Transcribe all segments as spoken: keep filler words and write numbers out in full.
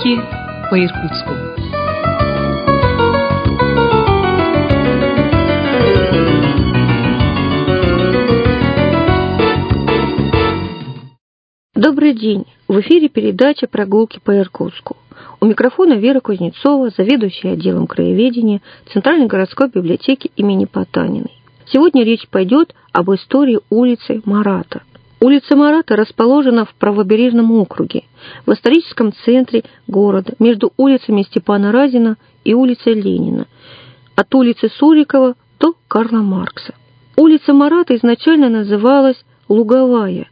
Прогулки по Иркутску. Добрый день! В эфире передача «Прогулки по Иркутску». У микрофона Вера Кузнецова, заведующая отделом краеведения Центральной городской библиотеки имени Потаниной. Сегодня речь пойдет об истории улицы Марата. Улица Марата расположена в правобережном округе, в историческом центре города, между улицами Степана Разина и улицей Ленина, от улицы Сурикова до Карла Маркса. Улица Марата изначально называлась Луговая.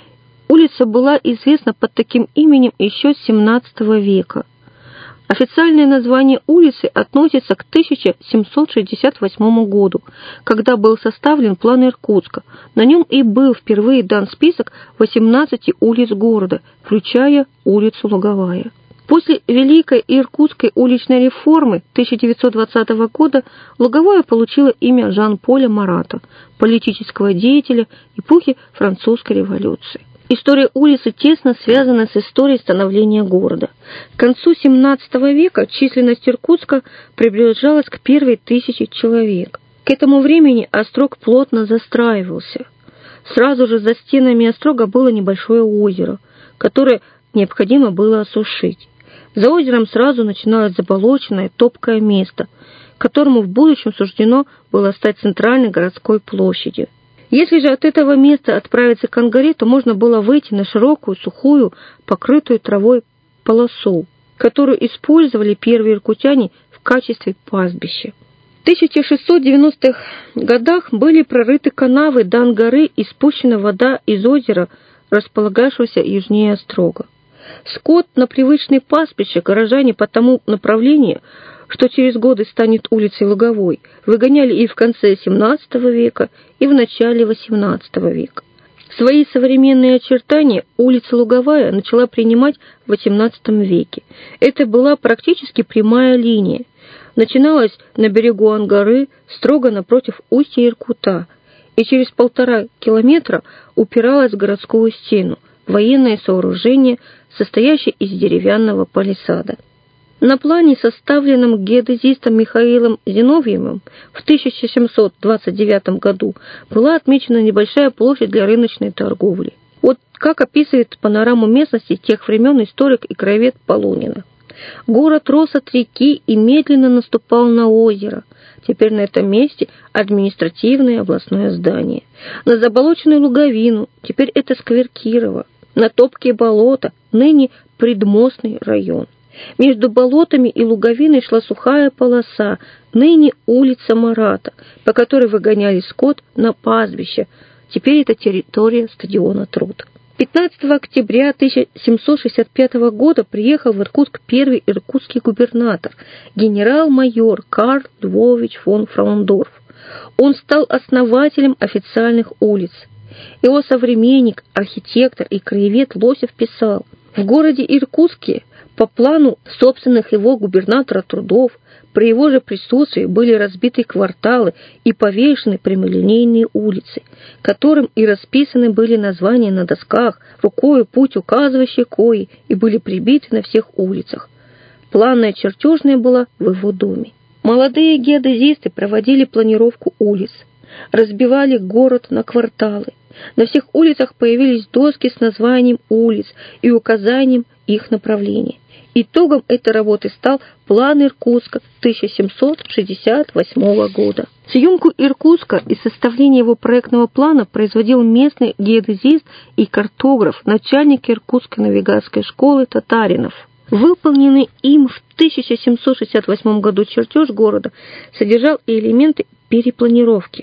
Улица была известна под таким именем еще с семнадцатого века. Официальное название улицы относится к тысяча семьсот шестьдесят восьмому году, когда был составлен план Иркутска. На нем и был впервые дан список восемнадцати улиц города, включая улицу Луговая. После Великой Иркутской уличной реформы тысяча девятьсот двадцатого года Луговая получила имя Жан-Поля Марата, политического деятеля эпохи Французской революции. История улицы тесно связана с историей становления города. К концу семнадцатого века численность Иркутска приближалась к первой тысяче человек. К этому времени острог плотно застраивался. Сразу же за стенами острога было небольшое озеро, которое необходимо было осушить. За озером сразу начиналось заболоченное, топкое место, которому в будущем суждено было стать центральной городской площадью. Если же от этого места отправиться к Ангаре, то можно было выйти на широкую, сухую, покрытую травой полосу, которую использовали первые иркутяне в качестве пастбища. В тысяча шестьсот девяностых годах были прорыты канавы до Ангары и спущена вода из озера, располагавшегося южнее острога. Скот на привычные пастбища горожане по тому направлению, что через годы станет улицей Луговой, выгоняли и в конце семнадцатого века, и в начале восемнадцатого века. Свои современные очертания улица Луговая начала принимать в восемнадцатом веке. Это была практически прямая линия. Начиналась на берегу Ангары, строго напротив устья Иркута, и через полтора километра упиралась в городскую стену, военное сооружение, состоящее из деревянного палисада. На плане, составленном геодезистом Михаилом Зиновьевым в тысяча семьсот двадцать девятом году, была отмечена небольшая площадь для рыночной торговли. Вот как описывает панораму местности тех времен историк и краевед Полунина. Город рос от реки и медленно наступал на озеро. Теперь на этом месте административное областное здание. На заболоченную луговину, теперь это сквер Кирова. На топкие болота, ныне предмостный район. Между болотами и луговиной шла сухая полоса, ныне улица Марата, по которой выгоняли скот на пастбище. Теперь это территория стадиона Труд. пятнадцатого октября тысяча семьсот шестьдесят пятого года приехал в Иркутск первый иркутский губернатор, генерал-майор Карл Львович фон Фраундорф. Он стал основателем официальных улиц. Его современник, архитектор и краевед Лосев писал: «В городе Иркутске по плану собственных его губернатора трудов при его же присутствии были разбиты кварталы и повешены прямолинейные улицы, которым и расписаны были названия на досках, рукою путь указывающий кои, и были прибиты на всех улицах. Планная чертежная была в его доме». Молодые геодезисты проводили планировку улиц, разбивали город на кварталы. На всех улицах появились доски с названием улиц и указанием их направления. Итогом этой работы стал план Иркутска тысяча семьсот шестьдесят восьмого года. Съемку Иркутска и составление его проектного плана производил местный геодезист и картограф, начальник Иркутской навигаторской школы Татаринов. Выполненный им в тысяча семьсот шестьдесят восьмом году чертеж города содержал и элементы перепланировки.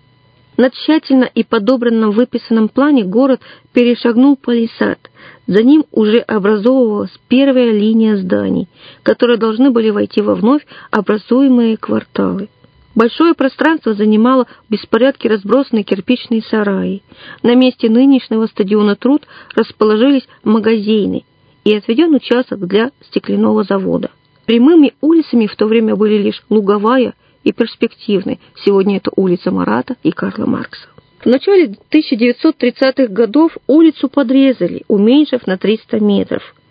На тщательно и подобранном выписанном плане город перешагнул палисад. За ним уже образовывалась первая линия зданий, которые должны были войти во вновь образуемые кварталы. Большое пространство занимало в беспорядке разбросанные кирпичные сараи. На месте нынешнего стадиона Труд расположились магазины и отведен участок для стекляного завода. Прямыми улицами в то время были лишь Луговая и Перспективной. Сегодня это улица Марата и Карла Маркса. В начале тысяча девятьсот тридцатых годов улицу подрезали, уменьшив на триста метров.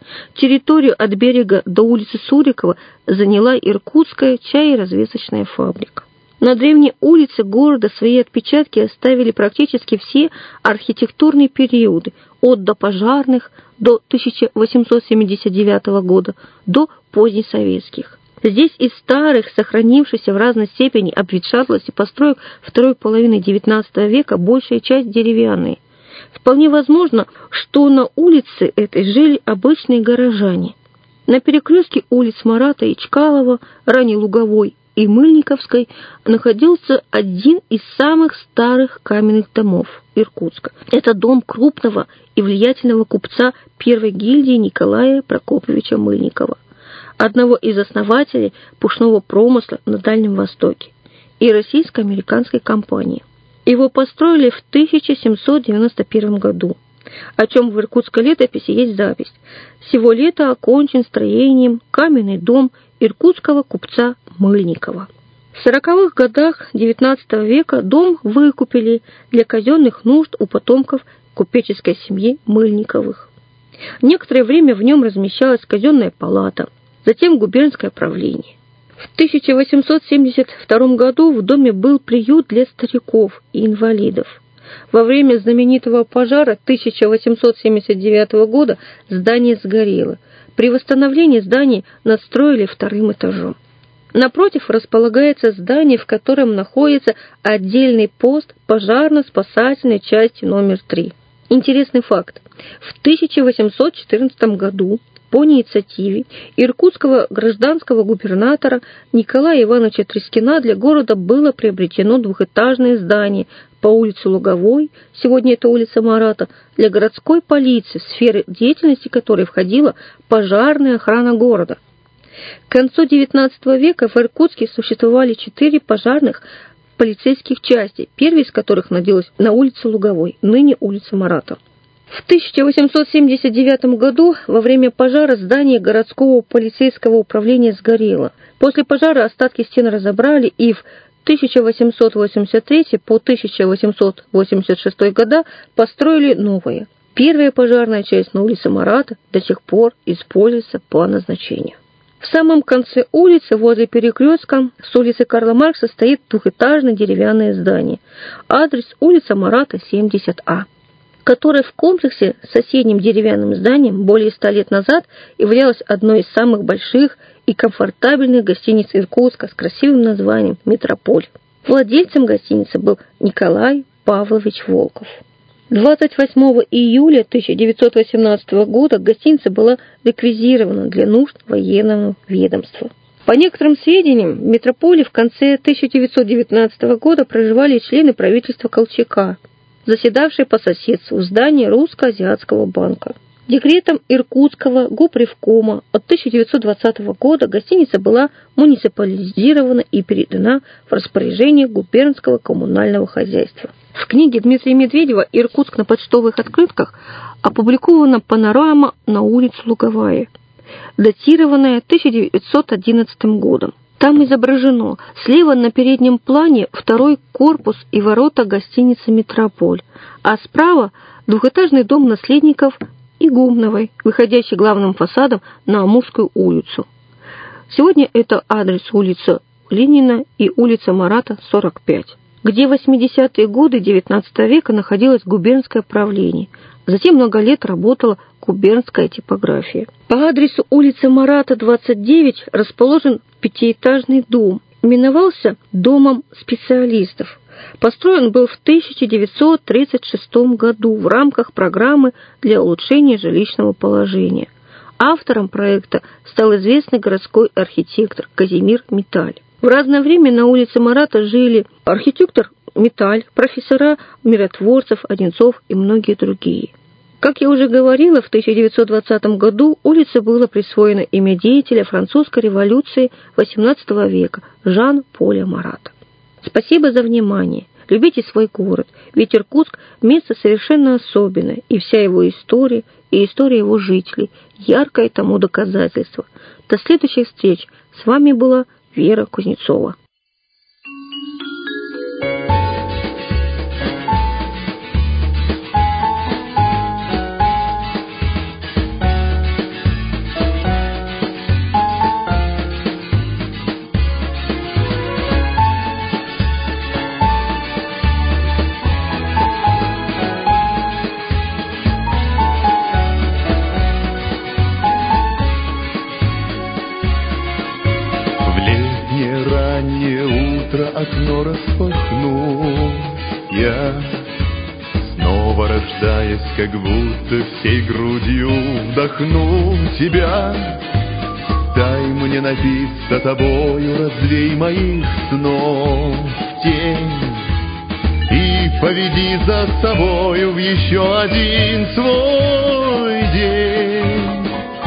Территорию от берега до улицы Сурикова заняла Иркутская чаеразвесочная фабрика. На древней улице города свои отпечатки оставили практически все архитектурные периоды, от допожарных до тысяча восемьсот семьдесят девятого года до позднесоветских. Здесь из старых, сохранившихся в разной степени обветшалости построек второй половины девятнадцатого века большая часть деревянные. Вполне возможно, что на улице этой жили обычные горожане. На перекрестке улиц Марата и Чкалова, ранее Луговой, и Мыльниковской находился один из самых старых каменных домов Иркутска. Это дом крупного и влиятельного купца первой гильдии Николая Прокоповича Мыльникова, одного из основателей пушного промысла на Дальнем Востоке и российско-американской компании. Его построили в тысяча семьсот девяносто первом году, о чем в иркутской летописи есть запись. Сего лета окончен строением каменный дом иркутского купца Мыльникова. В сороковых годах девятнадцатого века дом выкупили для казенных нужд у потомков купеческой семьи Мыльниковых. Некоторое время в нем размещалась казенная палата, затем губернское правление. В тысяча восемьсот семьдесят втором году в доме был приют для стариков и инвалидов. Во время знаменитого пожара тысяча восемьсот семьдесят девятого года здание сгорело. При восстановлении здания надстроили вторым этажом. Напротив располагается здание, в котором находится отдельный пост пожарно-спасательной части номер три. Интересный факт. В тысяча восемьсот четырнадцатом году по инициативе иркутского гражданского губернатора Николая Ивановича Трескина для города было приобретено двухэтажное здание по улице Луговой, сегодня это улица Марата, для городской полиции, в сферы деятельности которой входила пожарная охрана города. К концу девятнадцатого века в Иркутске существовали четыре пожарных полицейских части, первая из которых находилась на улице Луговой, ныне улица Марата. В тысяча восемьсот семьдесят девятом году во время пожара здание городского полицейского управления сгорело. После пожара остатки стен разобрали и в тысяча восемьсот восемьдесят третий по тысяча восемьсот восемьдесят шестой года построили новое. Первая пожарная часть на улице Марата до сих пор используется по назначению. В самом конце улицы, возле перекрестка с улицы Карла Маркса, стоит двухэтажное деревянное здание. Адрес улица Марата, семьдесят А, которое в комплексе с соседним деревянным зданием более ста лет назад являлось одной из самых больших и комфортабельных гостиниц Иркутска с красивым названием «Метрополь». Владельцем гостиницы был Николай Павлович Волков. двадцать восьмого июля тысяча девятьсот восемнадцатого года гостиница была реквизирована для нужд военного ведомства. По некоторым сведениям, в метрополе в конце тысяча девятьсот девятнадцатого года проживали члены правительства Колчака, заседавшие по соседству в здании Русско-Азиатского банка. Декретом Иркутского губревкома от тысяча девятьсот двадцатого года гостиница была муниципализирована и передана в распоряжение губернского коммунального хозяйства. В книге Дмитрия Медведева «Иркутск на почтовых открытках» опубликована панорама на улице Луговая, датированная тысяча девятьсот одиннадцатым годом. Там изображено слева на переднем плане второй корпус и ворота гостиницы «Метрополь», а справа двухэтажный дом наследников Игумновой, выходящий главным фасадом на Амурскую улицу. Сегодня это адрес улицы Ленина и улица Марата, сорок пять, где в восьмидесятые годы девятнадцатого века находилось губернское правление. Затем много лет работала губернская типография. По адресу улицы Марата, двадцать девять, расположен пятиэтажный дом. Именовался Домом специалистов. Построен был в тысяча девятьсот тридцать шестом году в рамках программы для улучшения жилищного положения. Автором проекта стал известный городской архитектор Казимир Миталь. В разное время на улице Марата жили архитектор Миталь, профессора Миротворцев, Одинцов и многие другие. Как я уже говорила, в тысяча девятьсот двадцатом году улице было присвоено имя деятеля французской революции восемнадцатого века Жан-Поля Марата. Спасибо за внимание. Любите свой город, ведь Иркутск – место совершенно особенное, и вся его история, и история его жителей – яркое тому доказательство. До следующих встреч. С вами была Вера Кузнецова. окно распахну я, снова рождаясь, как будто всей грудью вдохну тебя. Дай мне напиться тобою, разлей моих снов тень и поведи за собою в еще один свой день.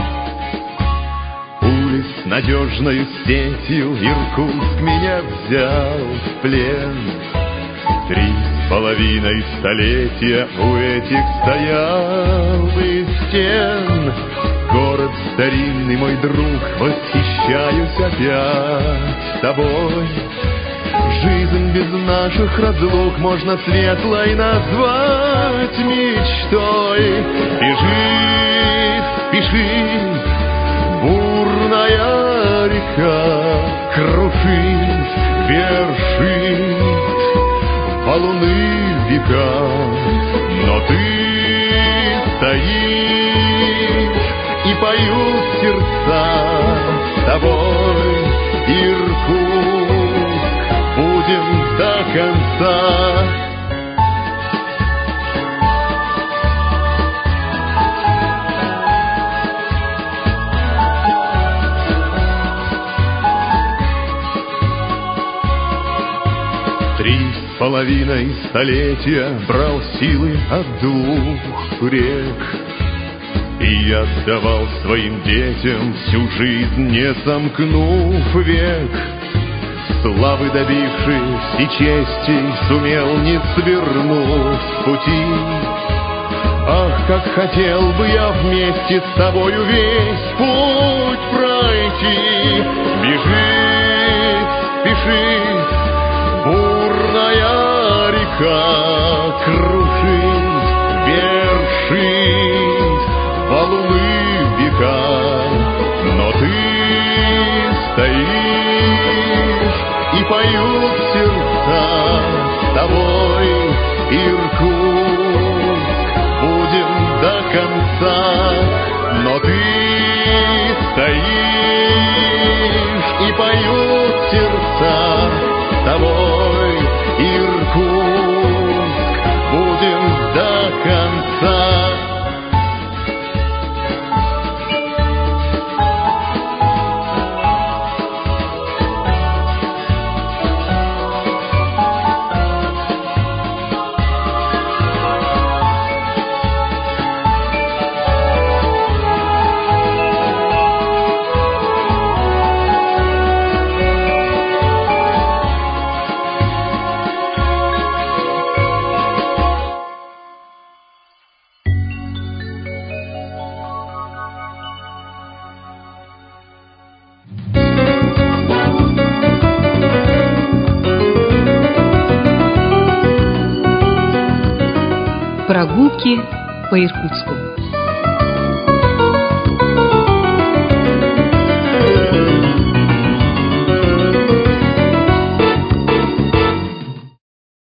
Улиц надежною сетью Иркутск меня взял в плен. Три с половиной столетия у этих стоялых стен. Город старинный, мой друг, восхищаюсь опять тобой. Жизнь без наших разлук можно светлой назвать мечтой. Бежит, спешит бурная река, крушит, вершит валуны века. Но ты стоишь, и поют сердца с тобой, Иркутск, будем до конца. Три с половиной столетия брал силы от двух рек и отдавал своим детям всю жизнь, не сомкнув век. Славы добившись и чести, сумел не свернуть с пути. Ах, как хотел бы я вместе с тобою весь путь пройти. Бежит, спешит бурная река, крушит, вершит валуны века. Но ты стоишь, и поют сердца с тобой, Иркутск, будем до конца. Но ты стоишь, и поют сердца с тобой, Иркутск, будем до конца. Прогулки по Иркутску.